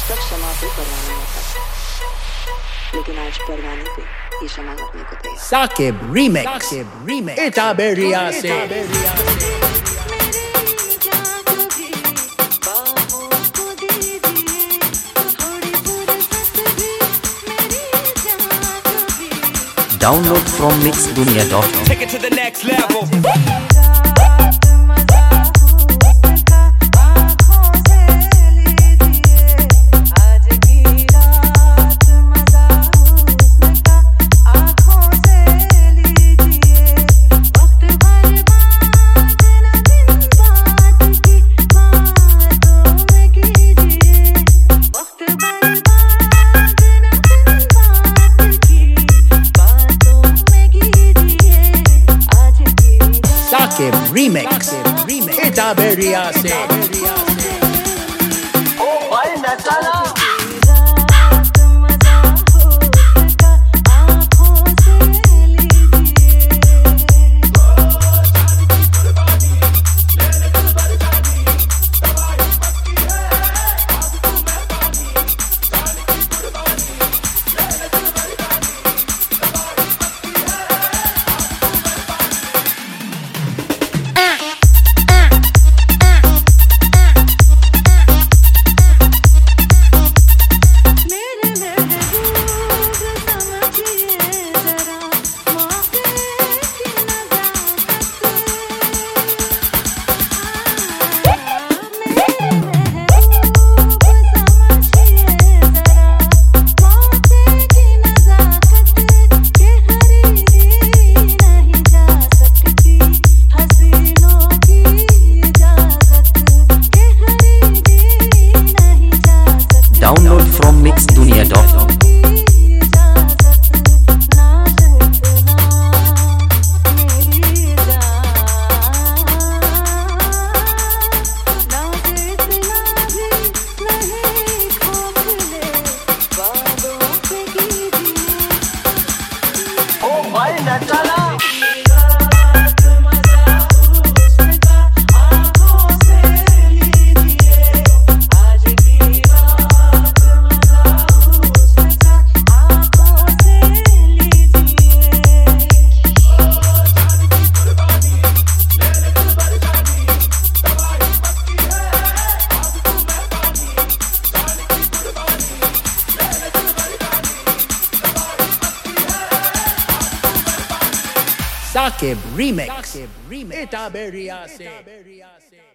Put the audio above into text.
तक क्षमा पे परवाना होता था, लेकिन आज परवाने पे ये क्षमा करने को तैयार। Saqib Remix Itaberia se Download from mixdunia.com. Take it to the next level. Saqib Remix Itaberia se Oh भाई नचाना Download from mixdunia.com. Oh भाई नचाना Saqib Remix Itaberia se